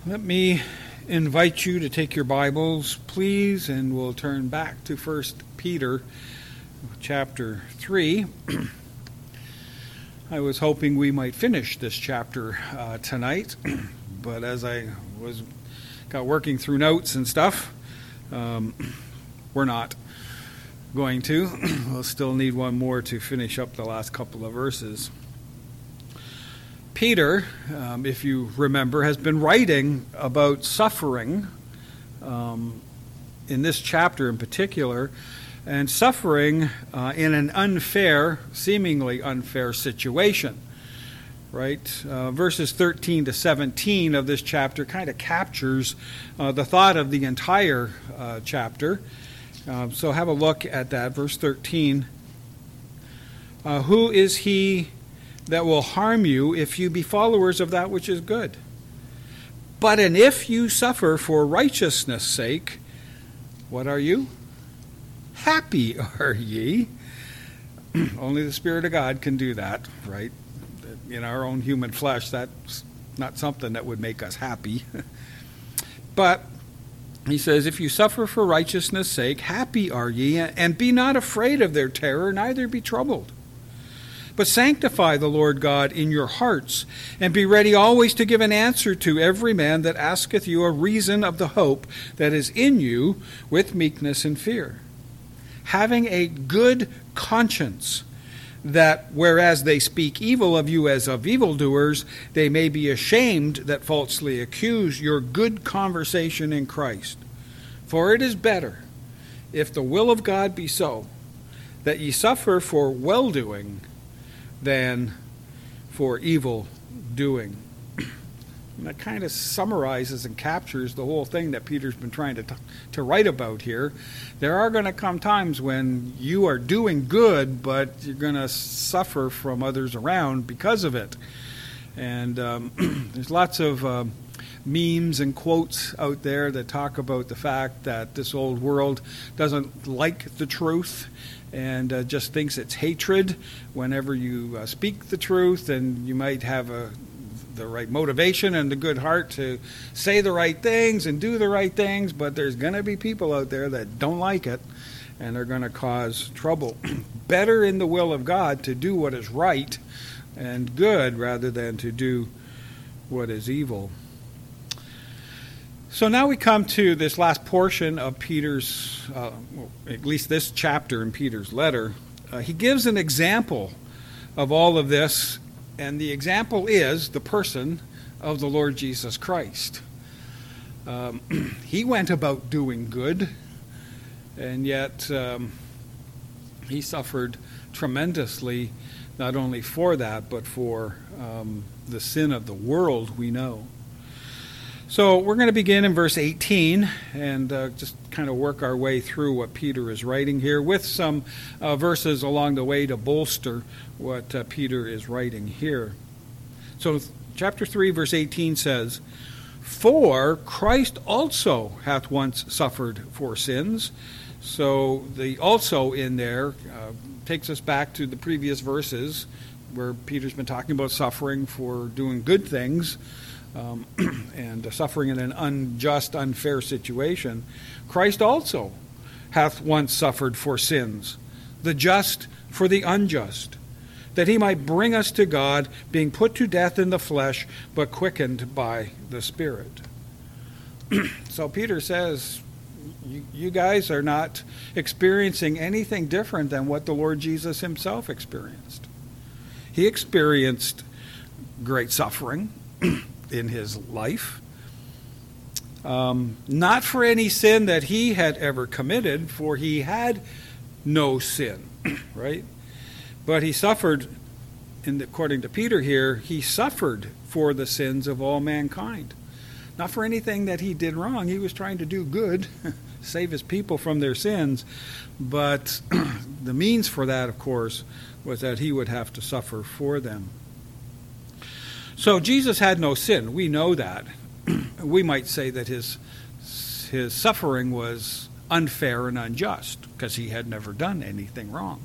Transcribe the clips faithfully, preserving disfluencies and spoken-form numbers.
Let me invite you to take your Bibles, please, and we'll turn back to First Peter chapter three. I was hoping we might finish this chapter uh, tonight, but as I was got working through notes and stuff, um, we're not going to. We'll still need one more to finish up the last couple of verses. Peter, um, if you remember, has been writing about suffering um, in this chapter in particular, and suffering uh, in an unfair, seemingly unfair situation. Right? Uh, verses thirteen to seventeen of this chapter kind of captures uh, the thought of the entire uh, chapter. Uh, so have a look at that. Verse thirteen. Uh, Who is he that will harm you if you be followers of that which is good? But and if you suffer for righteousness' sake, what are you? Happy are ye. Only the Spirit of God can do that, right? In our own human flesh, that's not something that would make us happy. But he says, if you suffer for righteousness' sake, happy are ye, and be not afraid of their terror, neither be troubled. But sanctify the Lord God in your hearts, and be ready always to give an answer to every man that asketh you a reason of the hope that is in you with meekness and fear, having a good conscience, that whereas they speak evil of you as of evildoers, they may be ashamed that falsely accuse your good conversation in Christ. For it is better, if the will of God be so, that ye suffer for well-doing than for evil doing. And that kind of summarizes and captures the whole thing that Peter's been trying to t- to write about here. There are going to come times when you are doing good, but you're going to suffer from others around because of it. And um, there's lots of uh, memes and quotes out there that talk about the fact that this old world doesn't like the truth and uh, just thinks it's hatred whenever you uh, speak the truth, and you might have a, the right motivation and the good heart to say the right things and do the right things, but there's going to be people out there that don't like it, and they're going to cause trouble. Better in the will of God to do what is right and good rather than to do what is evil. So now we come to this last portion of Peter's, uh, well, at least this chapter in Peter's letter. Uh, he gives an example of all of this, and the example is the person of the Lord Jesus Christ. Um, he went about doing good, and yet um, he suffered tremendously, not only for that, but for um, the sin of the world we know. So we're going to begin in verse eighteen and uh, just kind of work our way through what Peter is writing here with some uh, verses along the way to bolster what uh, Peter is writing here. So chapter three, verse eighteen says, For Christ also hath once suffered for sins. So the also in there uh, takes us back to the previous verses where Peter's been talking about suffering for doing good things. Um, and uh, suffering in an unjust, unfair situation. Christ also hath once suffered for sins, the just for the unjust, that he might bring us to God, being put to death in the flesh, but quickened by the Spirit. So Peter says, you, you guys are not experiencing anything different than what the Lord Jesus himself experienced. He experienced great suffering in his life, um, not for any sin that he had ever committed, for he had no sin, right? But he suffered, in the, according to Peter here, he suffered for the sins of all mankind. Not for anything that he did wrong. He was trying to do good, save his people from their sins, but the means for that, of course, was that he would have to suffer for them. So Jesus had no sin. We know that. We might say that his his suffering was unfair and unjust because he had never done anything wrong.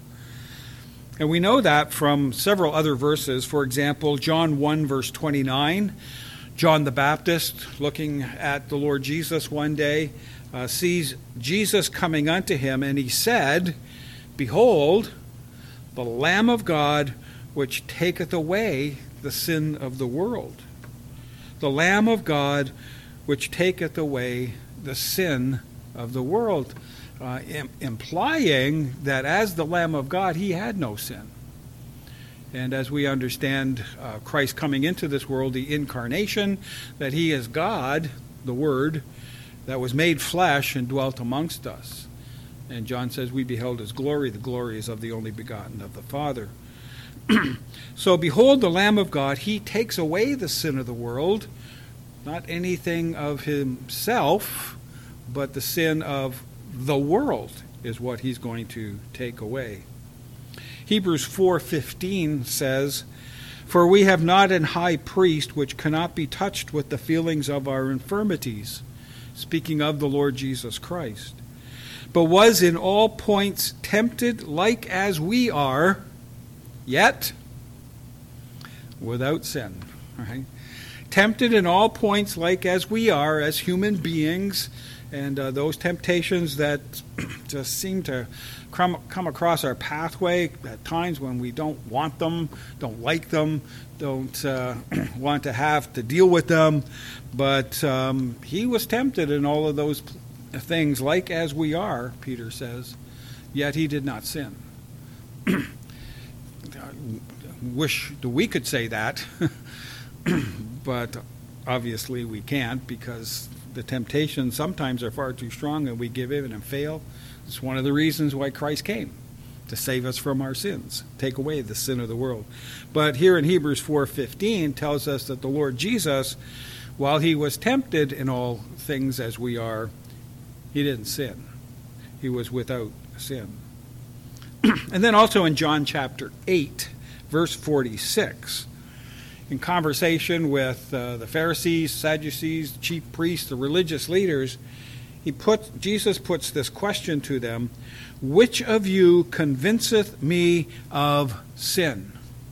And we know that from several other verses. For example, John one, verse twenty-nine. John the Baptist, looking at the Lord Jesus one day, uh, sees Jesus coming unto him, and he said, "Behold, the Lamb of God, which taketh away the sin of the world." The Lamb of God, which taketh away the sin of the world, uh, im- implying that as the Lamb of God, he had no sin. And as we understand uh, Christ coming into this world, the incarnation, that he is God, the Word, that was made flesh and dwelt amongst us. And John says, we beheld his glory. The glory is of the only begotten of the Father. So behold the Lamb of God. He takes away the sin of the world, not anything of himself, but the sin of the world is what he's going to take away. Hebrews four fifteen says, "For we have not an high priest which cannot be touched with the feelings of our infirmities," speaking of the Lord Jesus Christ, "but was in all points tempted like as we are, yet without sin." Right? Tempted in all points like as we are as human beings, and uh, those temptations that just seem to come, come across our pathway at times when we don't want them, don't like them, don't uh, want to have to deal with them. But um, he was tempted in all of those things like as we are, Peter says, yet he did not sin. Wish that we could say that, but obviously we can't, because the temptations sometimes are far too strong and we give in and fail. It's one of the reasons why Christ came, to save us from our sins, take away the sin of the world. But here in Hebrews four fifteen tells us that the Lord Jesus, while he was tempted in all things as we are, he didn't sin. He was without sin. And then also in John chapter eight, verse forty-six, in conversation with uh, the Pharisees, Sadducees, the chief priests, the religious leaders, he put, Jesus puts this question to them: "Which of you convinceth me of sin?"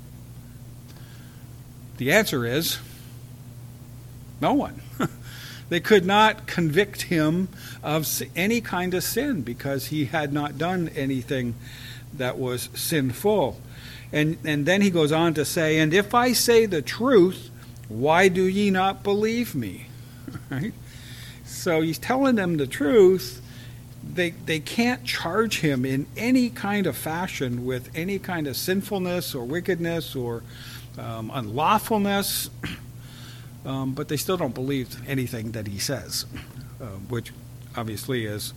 The answer is no one. They could not convict him of any kind of sin because he had not done anything that was sinful. And and then he goes on to say, "And if I say the truth, why do ye not believe me?" Right? So he's telling them the truth. They they can't charge him in any kind of fashion with any kind of sinfulness or wickedness or um, unlawfulness, um, but they still don't believe anything that he says, uh, which obviously is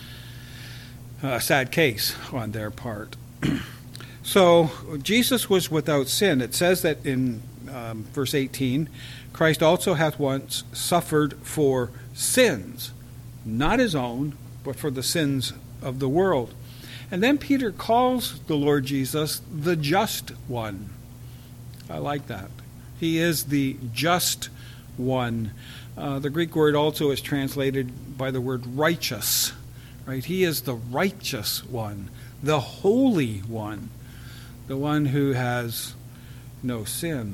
a sad case on their part. So Jesus was without sin. It says that in um, verse eighteen, "Christ also hath once suffered for sins, not his own, but for the sins of the world." And then Peter calls the Lord Jesus the just one. I like that. He is the just one. Uh, the Greek word also is translated by the word righteous. Right? He is the righteous one, the holy one, the one who has no sin.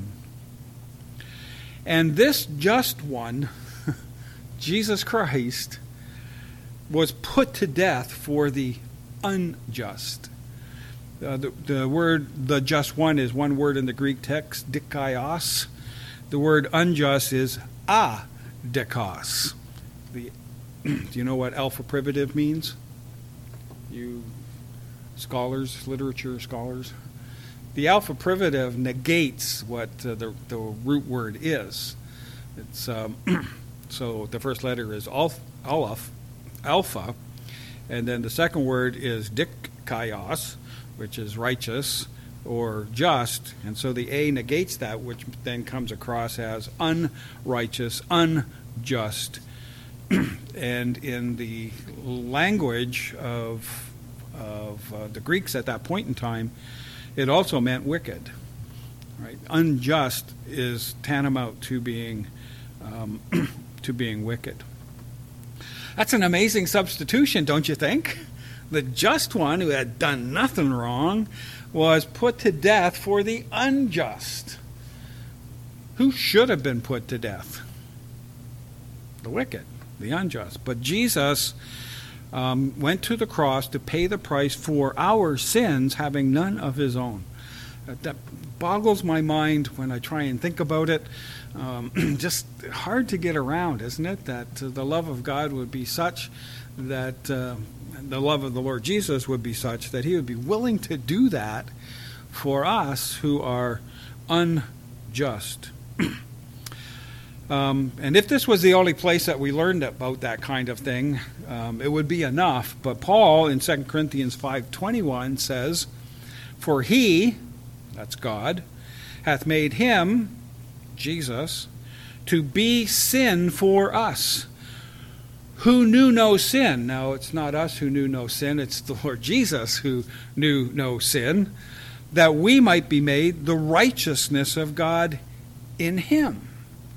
And this just one, Jesus Christ, was put to death for the unjust. Uh, the, the word, the just one, is one word in the Greek text, dikaios. The word unjust is adikos. The, do you know what alpha privative means? You scholars, literature scholars? The alpha privative negates what uh, the, the root word is. It's um, so the first letter is alf, aleph, alpha, and then the second word is dikaios, which is righteous or just, and so the A negates that, which then comes across as unrighteous, unjust. And in the language of, of uh, the Greeks at that point in time, it also meant wicked. Right? Unjust is tantamount to being um, to being wicked. That's an amazing substitution, don't you think? The just one, who had done nothing wrong, was put to death for the unjust. Who should have been put to death? The wicked, the unjust. But Jesus um, went to the cross to pay the price for our sins, having none of his own. That boggles my mind when I try and think about it. Um, just hard to get around, isn't it? That uh, the love of God would be such that uh, the love of the Lord Jesus would be such that he would be willing to do that for us who are unjust. um, and if this was the only place that we learned about that kind of thing, um, it would be enough. But Paul in Second Corinthians five twenty-one says, "For he," that's God, "hath made him," Jesus, "to be sin for us, who knew no sin." Now, it's not us who knew no sin, it's the Lord Jesus who knew no sin, "that we might be made the righteousness of God in him."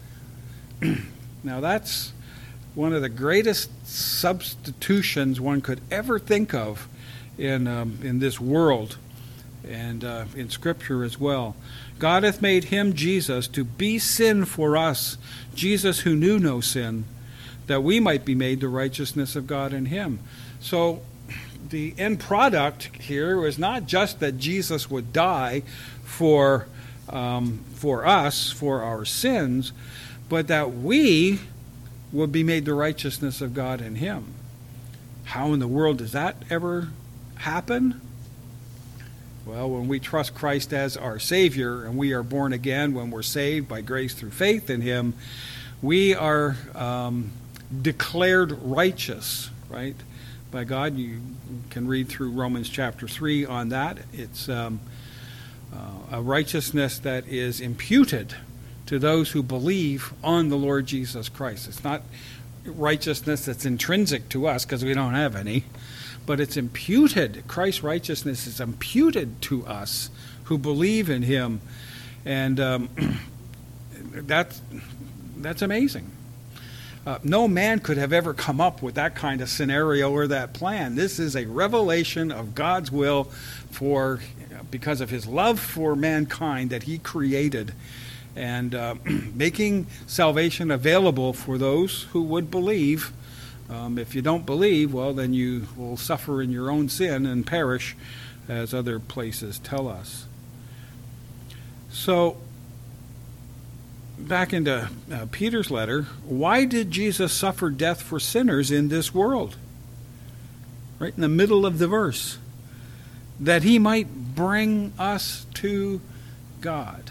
Now, that's one of the greatest substitutions one could ever think of in, um, in this world and uh, in Scripture as well. God hath made him, Jesus, to be sin for us, Jesus who knew no sin, that we might be made the righteousness of God in him. So the end product here was not just that Jesus would die for um, for us, for our sins, but that we would be made the righteousness of God in him. How in the world does that ever happen? Well, when we trust Christ as our Savior and we are born again, when we're saved by grace through faith in him, we are um, declared righteous, right, by God. You can read through Romans chapter three on that. It's um, uh, a righteousness that is imputed to those who believe on the Lord Jesus Christ. It's not righteousness that's intrinsic to us because we don't have any, but it's imputed. Christ's righteousness is imputed to us who believe in him, and um, that's that's amazing. Uh, no man could have ever come up with that kind of scenario or that plan. This is a revelation of God's will for, because of his love for mankind that he created, and uh, making salvation available for those who would believe. Um, if you don't believe, well, then you will suffer in your own sin and perish, as other places tell us. So, back into uh, Peter's letter, why did Jesus suffer death for sinners in this world? Right in the middle of the verse. That he might bring us to God.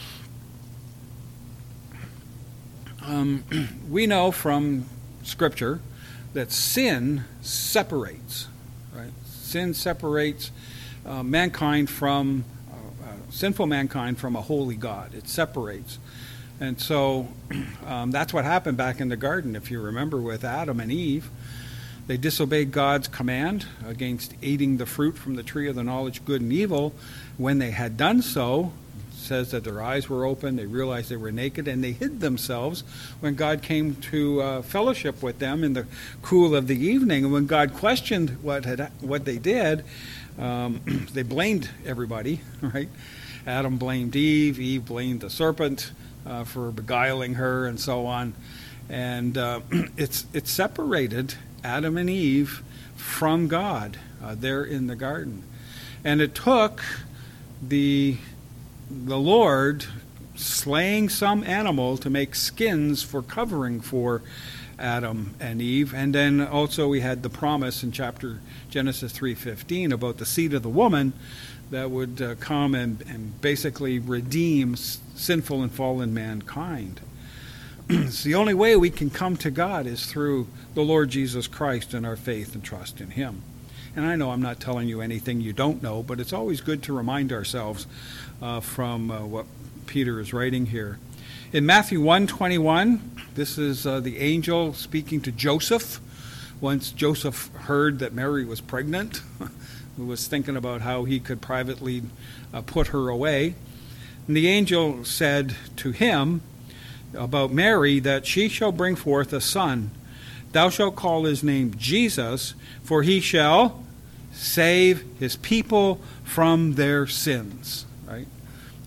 Um, we know from Scripture that sin separates, right? Sin separates uh, mankind from, uh, uh, sinful mankind from a holy God. It separates. And so um, that's what happened back in the garden, if you remember, with Adam and Eve. They disobeyed God's command against eating the fruit from the tree of the knowledge of good and evil. When they had done so, it says that their eyes were open, they realized they were naked, and they hid themselves when God came to uh, fellowship with them in the cool of the evening. And when God questioned what had what they did, um, they blamed everybody, right? Adam blamed Eve, Eve blamed the serpent uh, for beguiling her, and so on. And uh, it's it's separated Adam and Eve from God uh, there in the garden. And it took the the Lord slaying some animal to make skins for covering for Adam and Eve. And then also we had the promise in chapter Genesis three fifteen about the seed of the woman that would uh, come and, and basically redeem s- sinful and fallen mankind. It's the only way we can come to God is through the Lord Jesus Christ and our faith and trust in him. And I know I'm not telling you anything you don't know, but it's always good to remind ourselves uh, from uh, what Peter is writing here. In Matthew one twenty-one, this is uh, the angel speaking to Joseph. Once Joseph heard that Mary was pregnant, he was thinking about how he could privately uh, put her away. And the angel said to him about Mary that she shall bring forth a son. Thou shalt call his name Jesus, for he shall save his people from their sins. Right?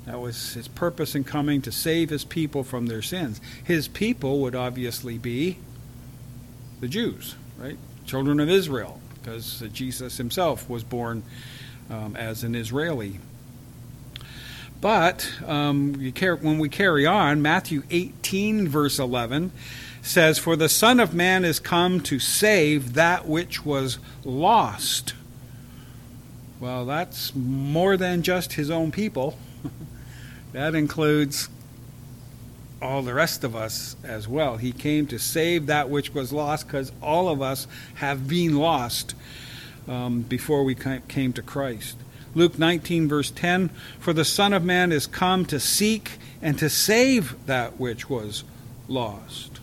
That was his purpose in coming, to save his people from their sins. His people would obviously be the Jews, right? Children of Israel, because Jesus himself was born um, as an Israeli. But um, you car- when we carry on, Matthew eighteen, verse eleven, says, "For the Son of Man is come to save that which was lost." Well, that's more than just his own people. That includes all the rest of us as well. He came to save that which was lost, because all of us have been lost um, before we came to Christ. Luke nineteen, verse ten, "For the Son of Man is come to seek and to save that which was lost."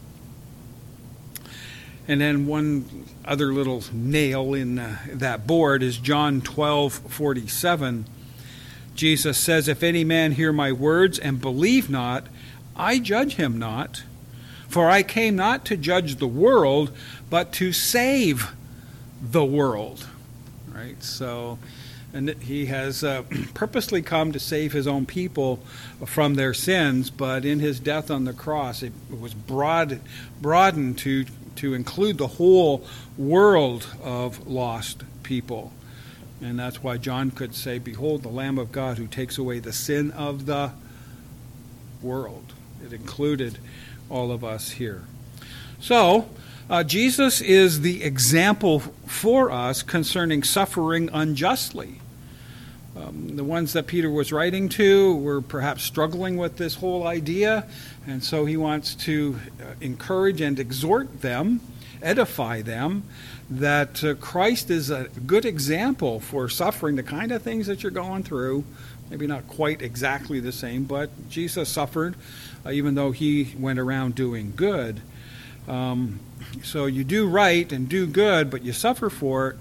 And then one other little nail in uh, that board is John twelve, forty-seven. Jesus says, "If any man hear my words and believe not, I judge him not. For I came not to judge the world, but to save the world." Right? So, and he has uh, purposely come to save his own people from their sins, but in his death on the cross, it was broad, broadened to, to include the whole world of lost people. And that's why John could say, "Behold, the Lamb of God who takes away the sin of the world." It included all of us here. So, uh, Jesus is the example for us concerning suffering unjustly. Um, the ones that Peter was writing to were perhaps struggling with this whole idea, and so he wants to uh, encourage and exhort them, edify them, that uh, Christ is a good example for suffering the kind of things that you're going through. Maybe not quite exactly the same, but Jesus suffered, uh, even though he went around doing good. Um, so you do right and do good, but you suffer for it.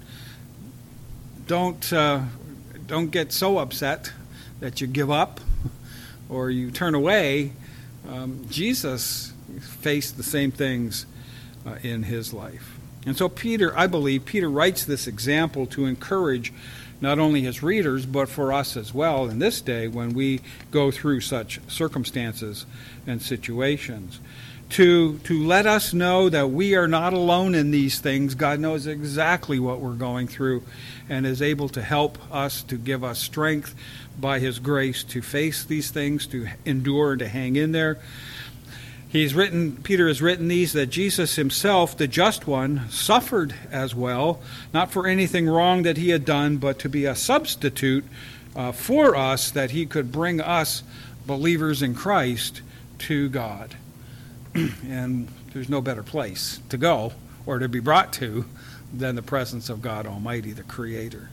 Don't uh, don't get so upset that you give up or you turn away. Um, Jesus faced the same things uh, in his life. And so Peter, I believe, Peter writes this example to encourage not only his readers, but for us as well in this day when we go through such circumstances and situations. To, to let us know that we are not alone in these things. God knows exactly what we're going through and is able to help us, to give us strength by his grace to face these things, to endure and to hang in there. He's written, Peter has written these, that Jesus himself, the just one, suffered as well, not for anything wrong that he had done, but to be a substitute uh, for us, that he could bring us, believers in Christ, to God. And there's no better place to go or to be brought to than the presence of God Almighty, the Creator.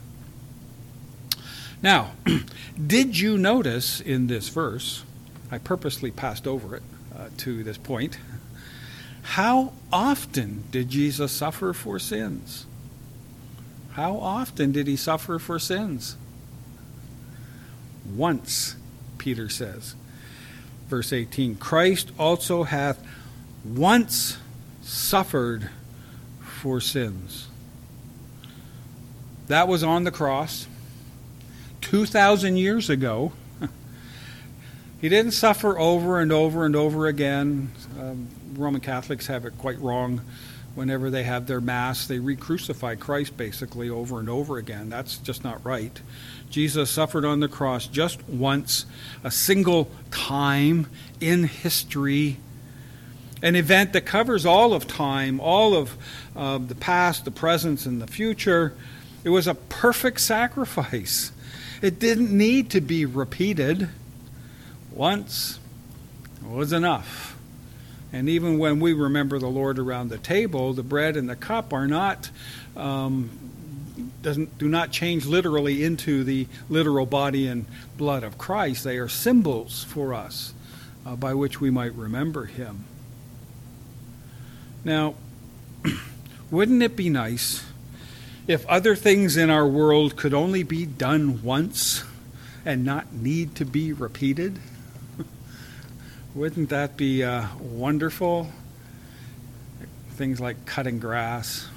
Now, did you notice in this verse, I purposely passed over it, Uh, to this point, how often did Jesus suffer for sins? How often did he suffer for sins? Once, Peter says. Verse eighteen, "Christ also hath once suffered for sins." That was on the cross two thousand years ago. He didn't suffer over and over and over again. Um, Roman Catholics have it quite wrong. Whenever they have their Mass, they re-crucify Christ basically over and over again. That's just not right. Jesus suffered on the cross just once, a single time in history. An event that covers all of time, all of uh, the past, the present, and the future. It was a perfect sacrifice. It didn't need to be repeated. Once was enough. And even when we remember the Lord around the table, the bread and the cup are not um, doesn't do not change literally into the literal body and blood of Christ. They are symbols for us uh, by which we might remember him. Now, wouldn't it be nice if other things in our world could only be done once and not need to be repeated? Wouldn't that be uh, wonderful? Things like cutting grass.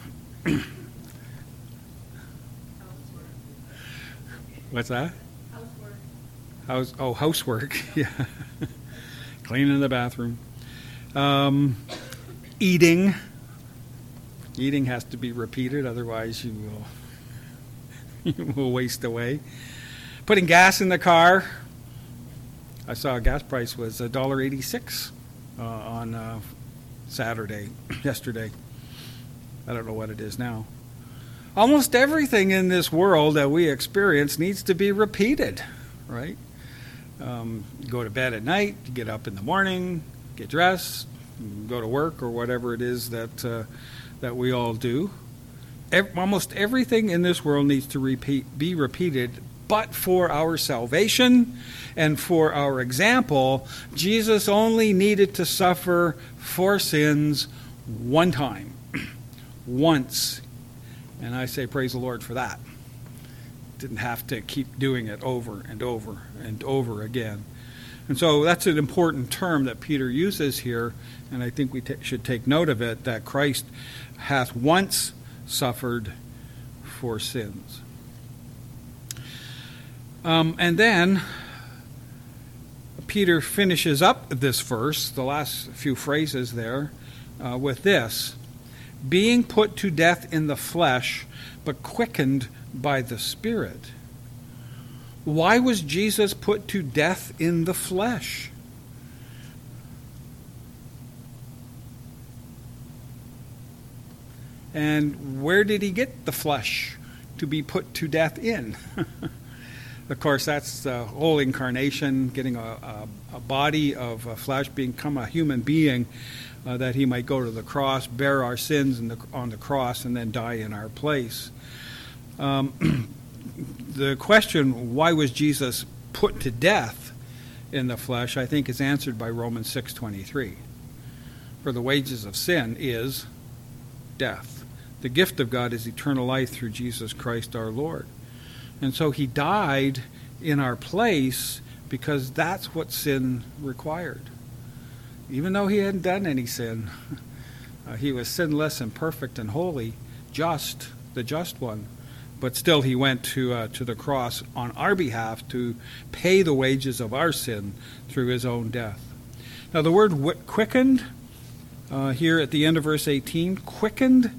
What's that? Housework. House, oh, housework. Yeah. Cleaning the bathroom. Um, eating. Eating has to be repeated, otherwise you will, you will waste away. Putting gas in the car. I saw a gas price was one dollar eighty-six uh, on uh, Saturday, yesterday. I don't know what it is now. Almost everything in this world that we experience needs to be repeated, right? Um, you go to bed at night, you get up in the morning, get dressed, go to work or whatever it is that uh, that we all do. Every, almost everything in this world needs to repeat, be repeated, but for our salvation and for our example, Jesus only needed to suffer for sins one time, once. And I say praise the Lord for that. Didn't have to keep doing it over and over and over again. And so that's an important term that Peter uses here, and I think we t- should take note of it, that Christ hath once suffered for sins. Um, and then Peter finishes up this verse, the last few phrases there, uh, with this: being put to death in the flesh, but quickened by the Spirit. Why was Jesus put to death in the flesh? And where did he get the flesh to be put to death in? Of course, that's the whole incarnation, getting a, a, a body of a flesh, become a human being, uh, that he might go to the cross, bear our sins in the, on the cross, and then die in our place. Um, the question, why was Jesus put to death in the flesh, I think is answered by Romans six twenty-three. For the wages of sin is death. The gift of God is eternal life through Jesus Christ our Lord. And so he died in our place because that's what sin required. Even though he hadn't done any sin, uh, he was sinless and perfect and holy, just, the just one. But still he went to uh, to the cross on our behalf to pay the wages of our sin through his own death. Now the word w- quickened, uh, here at the end of verse eighteen, quickened,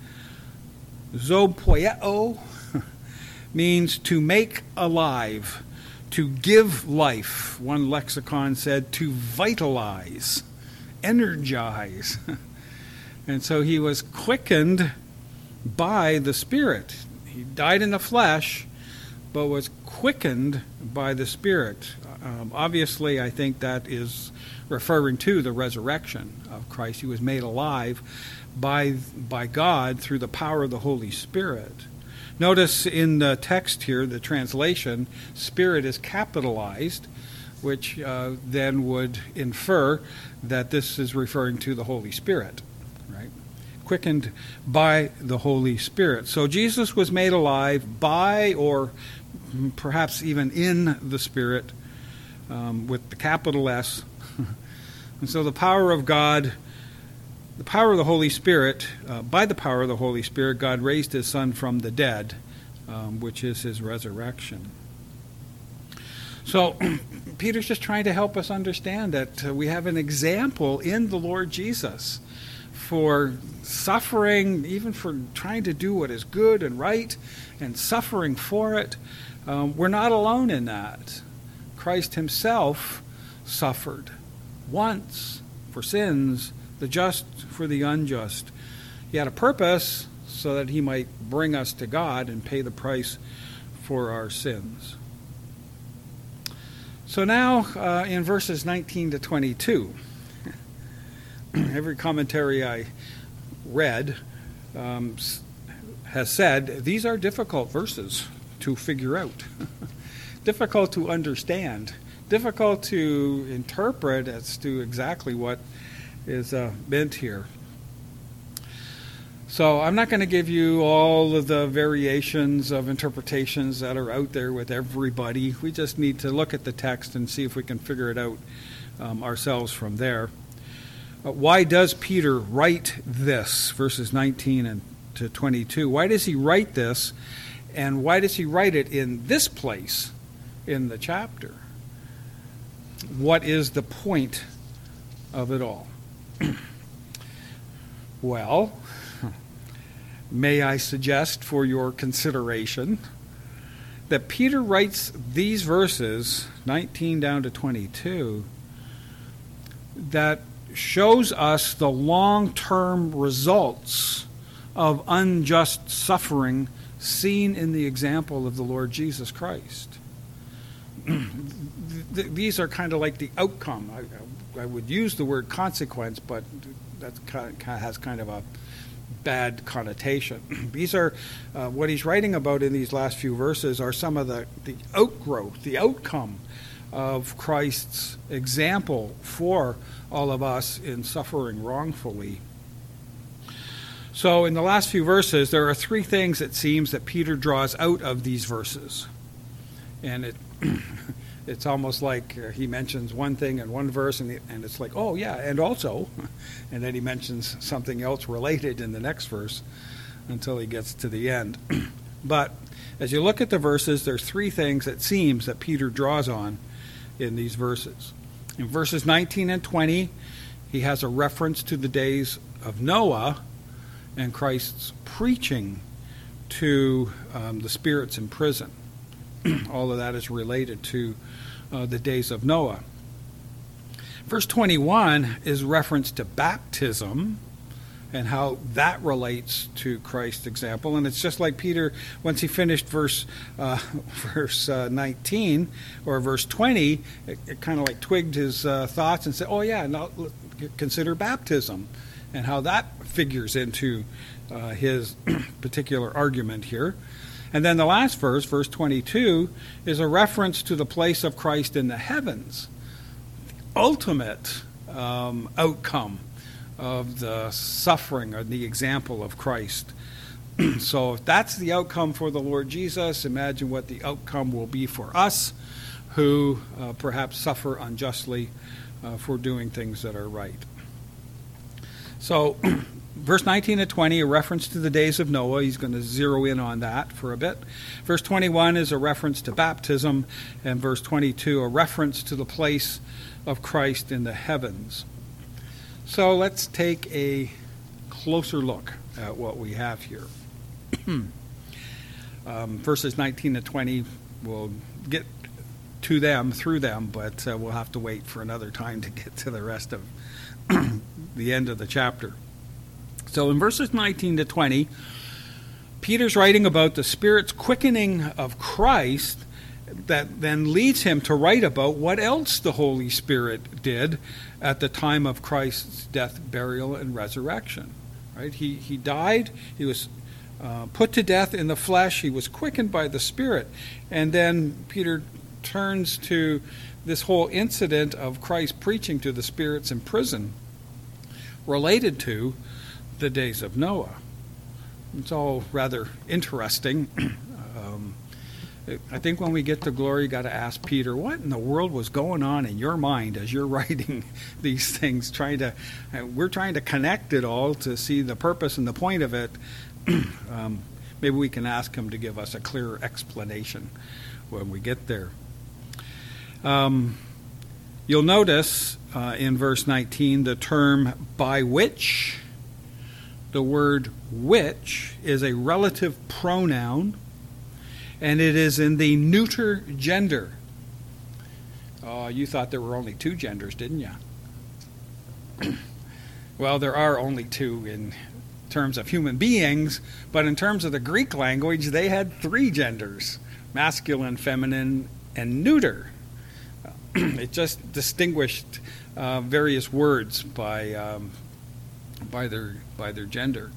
zopoieo, means to make alive, to give life. One lexicon said to vitalize, energize. And so he was quickened by the Spirit. He died in the flesh, but was quickened by the Spirit. Um, obviously, I think that is referring to the resurrection of Christ. He was made alive by, by God through the power of the Holy Spirit. Notice in the text here, the translation, Spirit is capitalized, which uh, then would infer that this is referring to the Holy Spirit, right? Quickened by the Holy Spirit. So Jesus was made alive by, or perhaps even in the Spirit, um, with the capital S. And so the power of God, the power of the Holy Spirit, uh, by the power of the Holy Spirit, God raised his Son from the dead, um, which is his resurrection. So Peter's just trying to help us understand that uh, we have an example in the Lord Jesus for suffering, even for trying to do what is good and right, and suffering for it. Um, we're not alone in that. Christ himself suffered once for sins, the just for the unjust. He had a purpose so that he might bring us to God and pay the price for our sins. So now uh, in verses nineteen to twenty-two, every commentary I read um, has said these are difficult verses to figure out, difficult to understand, difficult to interpret as to exactly what is uh, meant here. So I'm not going to give you all of the variations of interpretations that are out there with everybody. We just need to look at the text and see if we can figure it out um, ourselves from there. Uh, why does Peter write this, verses nineteen and to twenty-two? Why does he write this, and why does he write it in this place in the chapter? what is the point of it all? Well, may I suggest for your consideration that Peter writes these verses, nineteen down to twenty-two, that shows us the long-term results of unjust suffering seen in the example of the Lord Jesus Christ. These are kind of like the outcome. I, I would use the word consequence, but that has kind of a bad connotation. These are, uh, what he's writing about in these last few verses are some of the, the outgrowth, the outcome of Christ's example for all of us in suffering wrongfully. So in the last few verses, there are three things, it seems, that Peter draws out of these verses. And it it's almost like he mentions one thing in one verse, and, the, and it's like, oh, yeah, and also, and then he mentions something else related in the next verse until he gets to the end. But as you look at the verses, there's three things, it seems, that Peter draws on in these verses. In verses nineteen and twenty, he has a reference to the days of Noah and Christ's preaching to um, the spirits in prison. All of that is related to uh, the days of Noah. Verse twenty-one is reference to baptism and how that relates to Christ's example. And it's just like Peter, once he finished verse uh, verse uh, nineteen or verse twenty, it, it kind of like twigged his uh, thoughts and said, oh yeah, now consider baptism and how that figures into uh, his particular argument here. And then the last verse, verse twenty-two, is a reference to the place of Christ in the heavens, the ultimate um, outcome of the suffering or the example of Christ. So if that's the outcome for the Lord Jesus, imagine what the outcome will be for us who uh, perhaps suffer unjustly uh, for doing things that are right. So verse nineteen to twenty, a reference to the days of Noah. He's going to zero in on that for a bit. Verse twenty-one is a reference to baptism, and verse twenty-two, a reference to the place of Christ in the heavens. So let's take a closer look at what we have here. um, verses nineteen to twenty, we'll get to them, through them, but uh, we'll have to wait for another time to get to the rest of the end of the chapter. So in verses nineteen to twenty, Peter's writing about the Spirit's quickening of Christ that then leads him to write about what else the Holy Spirit did at the time of Christ's death, burial, and resurrection. Right? He he died, he was uh, put to death in the flesh, he was quickened by the Spirit, and then Peter turns to this whole incident of Christ preaching to the spirits in prison related to the days of Noah. It's all rather interesting. um, I think when we get to glory, you got to ask Peter, what in the world was going on in your mind as you're writing these things? Trying to, we're trying to connect it all to see the purpose and the point of it. um, maybe we can ask him to give us a clearer explanation when we get there. Um, you'll notice uh, in verse nineteen the term by which. The word which is a relative pronoun, and it is in the neuter gender. Oh, you thought there were only two genders, didn't you? Well, there are only two in terms of human beings, but in terms of the Greek language, they had three genders: masculine, feminine, and neuter. It just distinguished uh, various words by um, by their by their gender.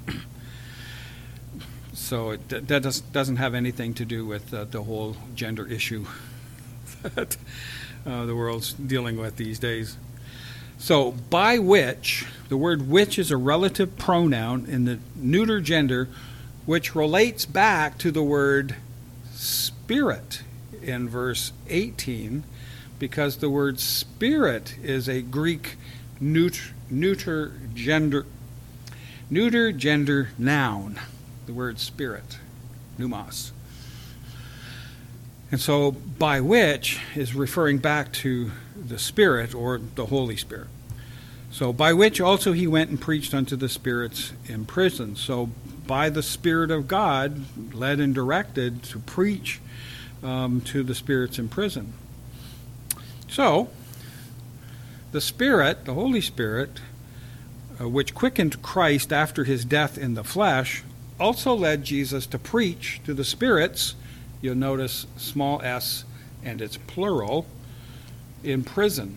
So it, that does, doesn't have anything to do with uh, the whole gender issue that uh, the world's dealing with these days. So by which, the word which is a relative pronoun in the neuter gender, which relates back to the word spirit in verse eighteen, because the word spirit is a Greek neuter, neuter gender neuter gender noun, the word spirit, pneumos. And so by which is referring back to the Spirit or the Holy Spirit. So by which also he went and preached unto the spirits in prison. So by the Spirit of God, led and directed to preach um, to the spirits in prison. So the Spirit, the Holy Spirit, uh, which quickened Christ after his death in the flesh, also led Jesus to preach to the spirits. You'll notice small s, and it's plural, in prison.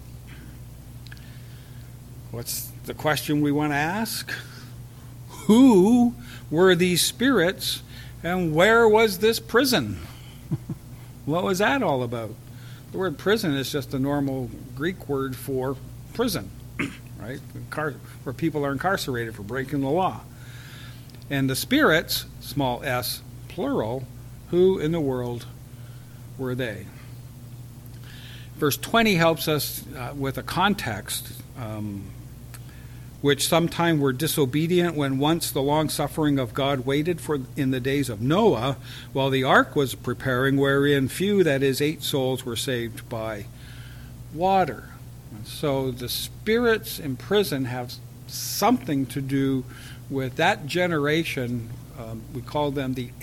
What's the question we want to ask? Who were these spirits, and where was this prison? What was that all about? The word prison is just a normal Greek word for prison, right? Where people are incarcerated for breaking the law. And the spirits, small s, plural, who in the world were they? Verse twenty helps us uh, with a context, um, which sometime were disobedient when once the long-suffering of God waited for in the days of Noah, while the ark was preparing, wherein few, that is, eight souls, were saved by water. And so the spirits in prison have something to do with that generation. Um, we call them the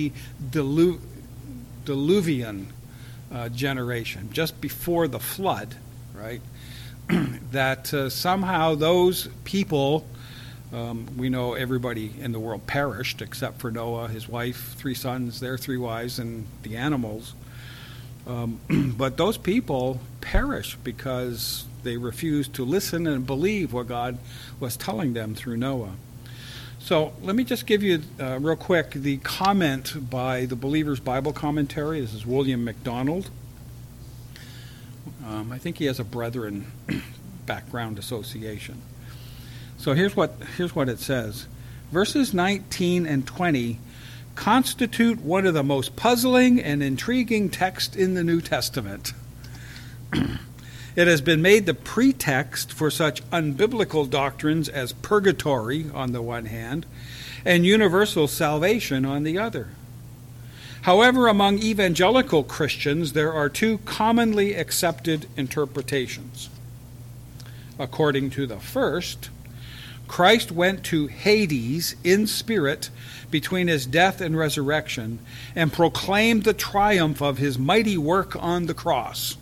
antediluvian uh, generation, just before the flood, right? That uh, somehow those people, um, we know everybody in the world perished except for Noah, his wife, three sons, their three wives, and the animals. Um, but those people perished because they refused to listen and believe what God was telling them through Noah. So let me just give you uh, real quick the comment by the Believer's Bible Commentary. This is William MacDonald. Um, I think he has a Brethren background association. So here's what here's what it says. Verses nineteen and twenty constitute one of the most puzzling and intriguing texts in the New Testament. It has been made the pretext for such unbiblical doctrines as purgatory on the one hand and universal salvation on the other. However, among evangelical Christians, there are two commonly accepted interpretations. According to the first, Christ went to Hades in spirit between his death and resurrection and proclaimed the triumph of his mighty work on the cross.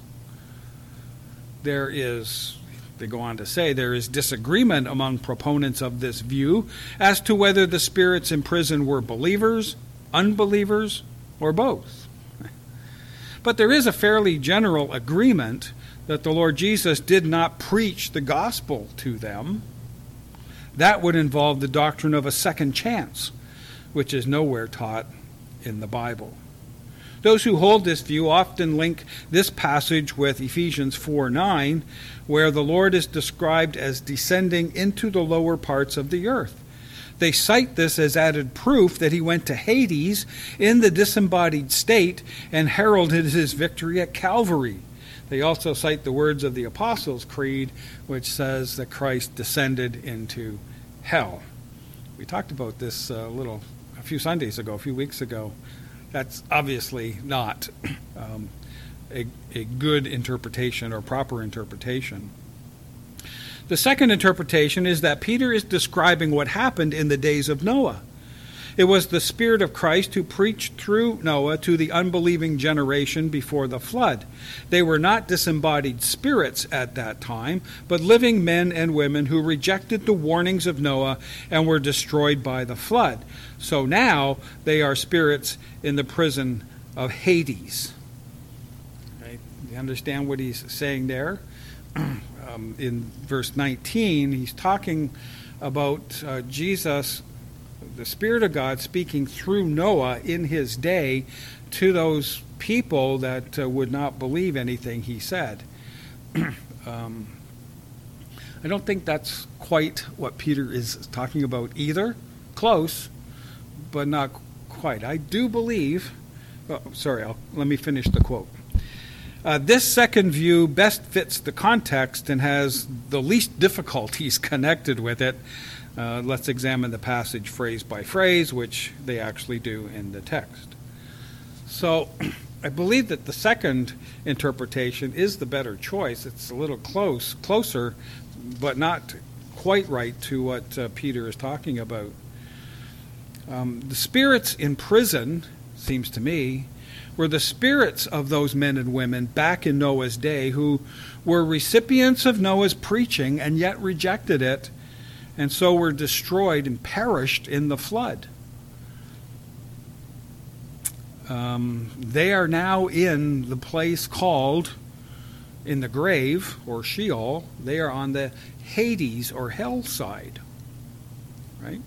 There is, they go on to say, there is disagreement among proponents of this view as to whether the spirits in prison were believers, unbelievers, or both. But there is a fairly general agreement that the Lord Jesus did not preach the gospel to them. That would involve the doctrine of a second chance, which is nowhere taught in the Bible. Those who hold this view often link this passage with Ephesians four nine, where the Lord is described as descending into the lower parts of the earth. They cite this as added proof that he went to Hades in the disembodied state and heralded his victory at Calvary. They also cite the words of the Apostles' Creed, which says that Christ descended into hell. We talked about this a little a few Sundays ago, a few weeks ago. That's obviously not um, a, a good interpretation or proper interpretation. The second interpretation is that Peter is describing what happened in the days of Noah. It was the Spirit of Christ who preached through Noah to the unbelieving generation before the flood. They were not disembodied spirits at that time, but living men and women who rejected the warnings of Noah and were destroyed by the flood. So now they are spirits in the prison of Hades. Right? You understand what he's saying there? Um, in verse nineteen, he's talking about uh, Jesus, the Spirit of God, speaking through Noah in his day to those people that uh, would not believe anything he said. um, I don't think that's quite what Peter is talking about either. Close, but not quite. I do believe, oh, sorry, I'll, let me finish the quote. Uh, this second view best fits the context and has the least difficulties connected with it. Uh, let's examine the passage phrase by phrase, which they actually do in the text. So, I believe that the second interpretation is the better choice. It's a little close, closer, but not quite right to what uh, Peter is talking about. Um, the spirits in prison, seems to me, were the spirits of those men and women back in Noah's day who were recipients of Noah's preaching and yet rejected it, and so were destroyed and perished in the flood. Um, they are now in the place called, in the grave, or Sheol. They are on the Hades, or hell side. Right?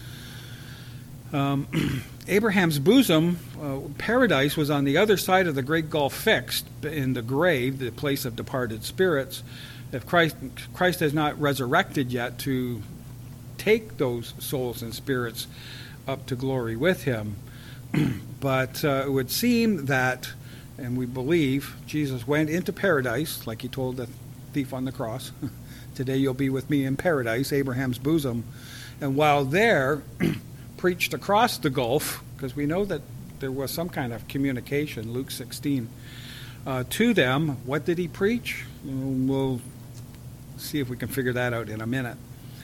Um, Abraham's bosom, uh, paradise, was on the other side of the great gulf fixed, in the grave, the place of departed spirits. If Christ, Christ has not resurrected yet to take those souls and spirits up to glory with him. But uh, it would seem that, and we believe, Jesus went into paradise, like he told the thief on the cross. Today you'll be with me in paradise, Abraham's bosom. And while there, preached across the gulf, because we know that there was some kind of communication, Luke sixteen, uh, to them. What did he preach? We'll see if we can figure that out in a minute.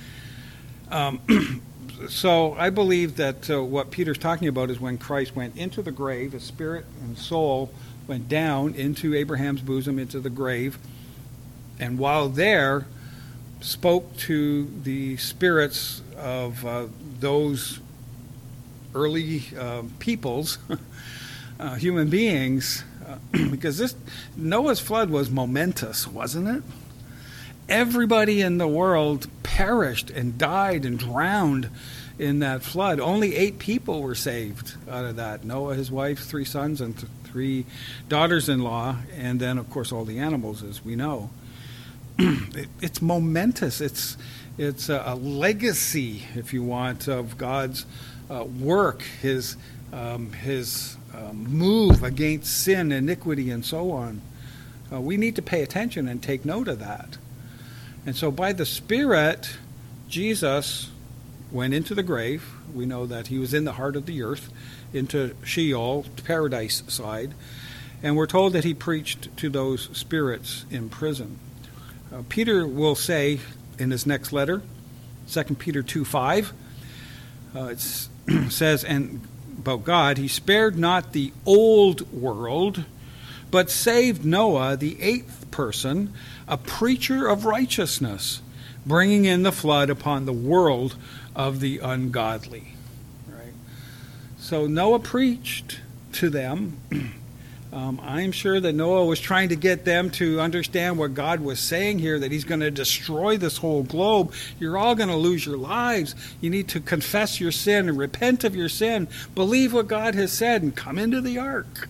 Um, so I believe that uh, what Peter's talking about is when Christ went into the grave, his spirit and soul went down into Abraham's bosom, into the grave, and while there, spoke to the spirits of uh, those early uh, peoples, uh, human beings, uh, because this Noah's flood was momentous, wasn't it? Everybody in the world perished and died and drowned in that flood. Only eight people were saved out of that. Noah, his wife, three sons, and th- three daughters-in-law, and then, of course, all the animals, as we know. it, it's momentous. It's it's a, a legacy, if you want, of God's uh, work, his um, his um, move against sin, iniquity, and so on. Uh, we need to pay attention and take note of that. And so by the Spirit, Jesus went into the grave. We know that he was in the heart of the earth, into Sheol, paradise side. And we're told that he preached to those spirits in prison. Uh, Peter will say in his next letter, Second Peter two five, uh, it says, and about God, he spared not the old world, but saved Noah, the eighth person, a preacher of righteousness, bringing in the flood upon the world of the ungodly. Right? So Noah preached to them. Um, I'm sure that Noah was trying to get them to understand what God was saying here, that he's going to destroy this whole globe. You're all going to lose your lives. You need to confess your sin and repent of your sin, believe what God has said, and come into the ark.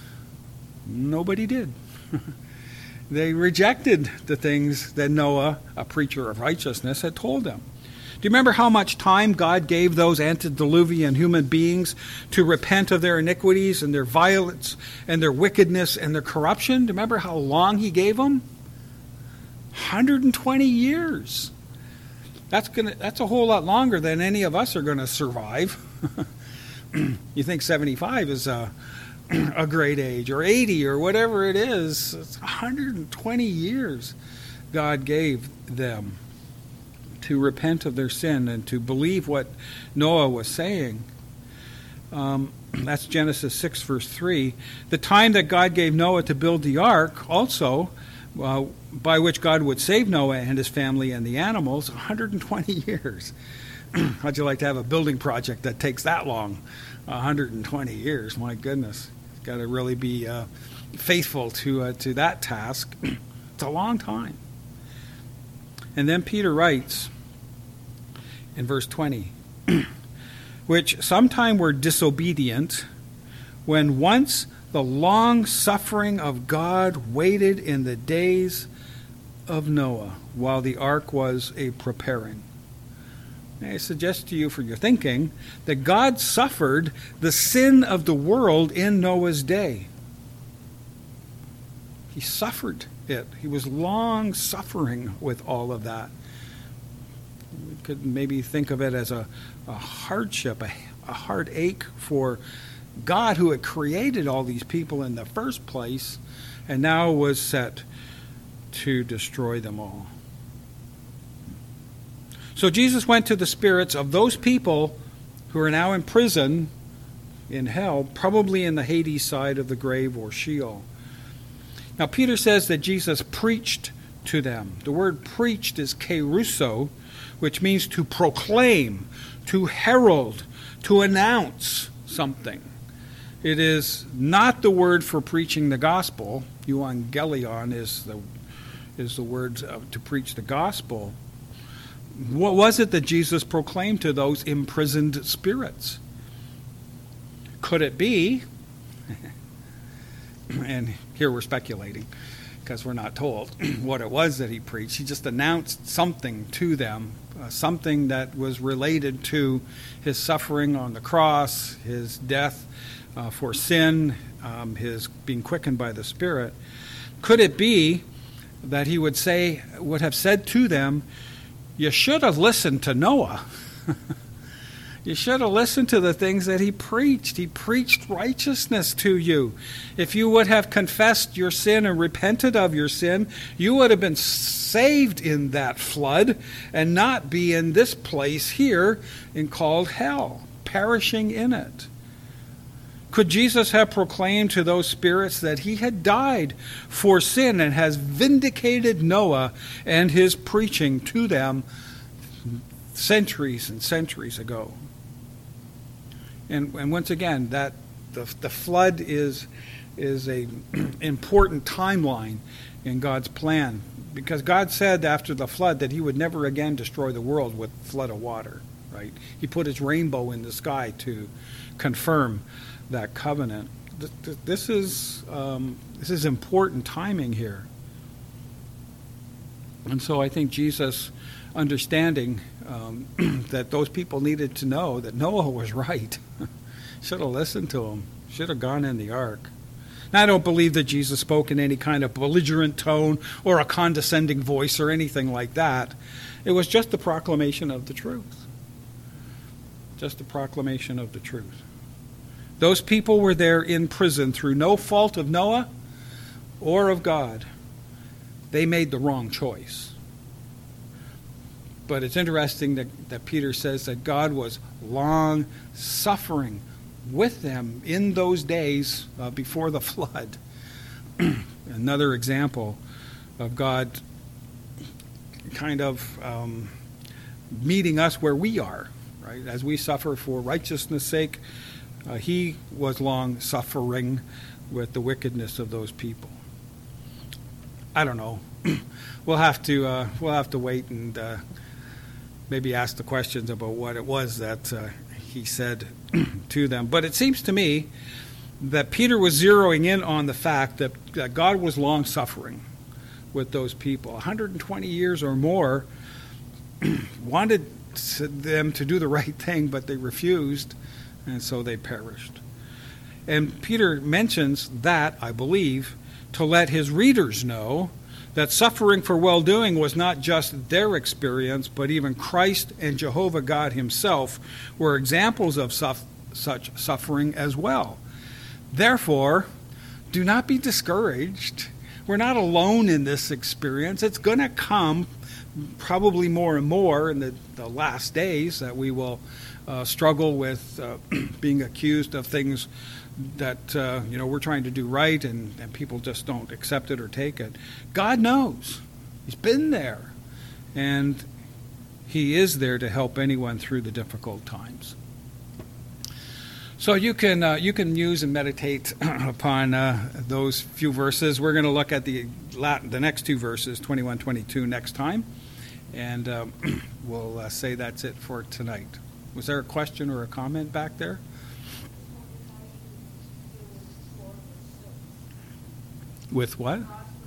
Nobody did. They rejected the things that Noah, a preacher of righteousness, had told them. Do you remember how much time God gave those antediluvian human beings to repent of their iniquities and their violence and their wickedness and their corruption? Do you remember how long he gave them? one hundred twenty years. That's gonna. That's a whole lot longer than any of us are going to survive. You think seventy-five is a, a great age, or eighty, or whatever it is. It's one hundred twenty years God gave them to repent of their sin and to believe what Noah was saying. Um, that's Genesis six, verse three. The time that God gave Noah to build the ark also, uh, by which God would save Noah and his family and the animals, one hundred twenty years. How'd you like to have a building project that takes that long? one hundred twenty years, my goodness. Got to really be uh, faithful to uh, to that task. It's a long time. And then Peter writes in verse twenty, which sometime were disobedient, when once the long suffering of God waited in the days of Noah, while the ark was a preparing. I suggest to you for your thinking that God suffered the sin of the world in Noah's day. He suffered it. He was long suffering with all of that. We could maybe think of it as a, a hardship, a, a heartache for God who had created all these people in the first place and now was set to destroy them all. So Jesus went to the spirits of those people who are now in prison in hell, probably in the Hades side of the grave or Sheol. Now Peter says that Jesus preached to them. The word preached is keruso, which means to proclaim, to herald, to announce something. It is not the word for preaching the gospel. Euangelion is the is the word uh, to preach the gospel. What was it that Jesus proclaimed to those imprisoned spirits? Could it be, and here we're speculating because we're not told what it was that he preached. He just announced something to them, uh, something that was related to his suffering on the cross, his death uh, for sin, um, his being quickened by the Spirit. Could it be that he would say, would have said to them, you should have listened to Noah. You should have listened to the things that he preached. He preached righteousness to you. If you would have confessed your sin and repented of your sin, you would have been saved in that flood and not be in this place here and called hell, perishing in it. Could Jesus have proclaimed to those spirits that he had died for sin and has vindicated Noah and his preaching to them centuries and centuries ago? And, and once again, that the, the flood is is a important timeline in God's plan, because God said after the flood that he would never again destroy the world with a flood of water. Right? He put his rainbow in the sky to confirm that covenant. This is um, this is important timing here, and so I think Jesus, understanding um, that those people needed to know that Noah was right, should have listened to him, should have gone in the ark. Now, I don't believe that Jesus spoke in any kind of belligerent tone or a condescending voice or anything like that. It was just the proclamation of the truth. Just the proclamation of the truth. Those people were there in prison through no fault of Noah or of God. They made the wrong choice. But it's interesting that, that Peter says that God was long suffering with them in those days uh, before the flood. Another example of God kind of um, meeting us where we are, right? As we suffer for righteousness' sake, uh, he was long suffering with the wickedness of those people. I don't know. we'll have to uh, we'll have to wait and uh, maybe ask the questions about what it was that uh, he said to them. But it seems to me that Peter was zeroing in on the fact that, that God was long suffering with those people. one hundred twenty years or more, wanted them to do the right thing, but they refused, and so they perished. And Peter mentions that, I believe, to let his readers know that suffering for well-doing was not just their experience, but even Christ and Jehovah God himself were examples of suff- such suffering as well. Therefore, do not be discouraged. We're not alone in this experience. It's going to come probably more and more in the, the last days that we will uh, struggle with uh, being accused of things that uh, you know we're trying to do right, and, and people just don't accept it or take it. God knows. He's been there, and he is there to help anyone through the difficult times. So you can uh, you can use and meditate upon uh, those few verses. We're going to look at the the next two verses, twenty-one, twenty-two, next time, and uh, we'll uh, say that's it for tonight. Was there a question or a comment back there? With what?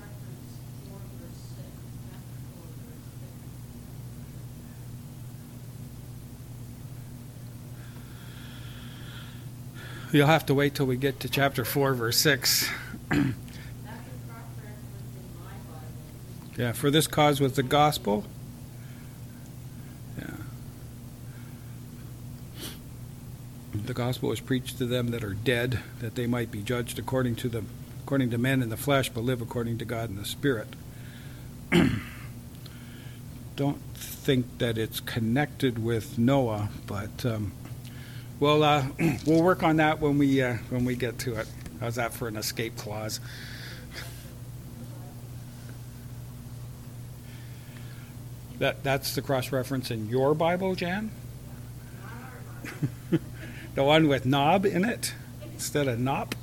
You'll have to wait till we get to chapter four, verse six. Yeah, for this cause was the gospel. Yeah. The gospel is preached to them that are dead, that they might be judged according to the according to men in the flesh, but live according to God in the Spirit. Don't think that it's connected with Noah, but um, we'll uh, we'll work on that when we uh, when we get to it. How's that for an escape clause? That that's the cross reference in your Bible, Jan? The one with knob in it instead of nop?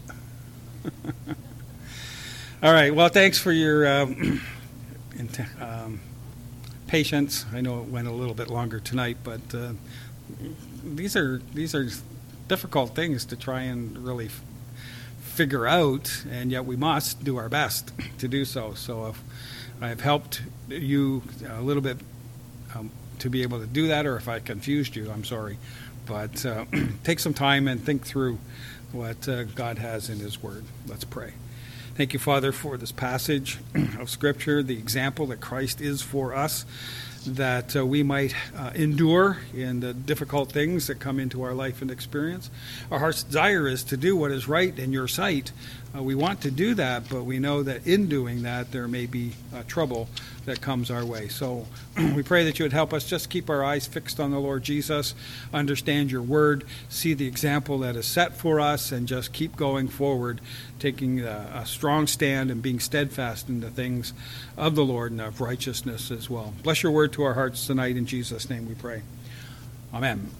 All right. Well, thanks for your um, um, patience. I know it went a little bit longer tonight, but uh, these are these are difficult things to try and really f- figure out, and yet we must do our best to do so. So if I've helped you a little bit um, to be able to do that, or if I confused you, I'm sorry. But uh, take some time and think through what uh, God has in His Word. Let's pray. Thank you, Father, for this passage of Scripture, the example that Christ is for us, that uh, we might uh, endure in the difficult things that come into our life and experience. Our heart's desire is to do what is right in your sight. Uh, we want to do that, but we know that in doing that there may be uh, trouble that comes our way. So we pray that you would help us just keep our eyes fixed on the Lord Jesus, understand your word, see the example that is set for us, and just keep going forward, taking a, a strong stand and being steadfast in the things of the Lord and of righteousness as well. Bless your word to our hearts tonight. In Jesus' name we pray. Amen.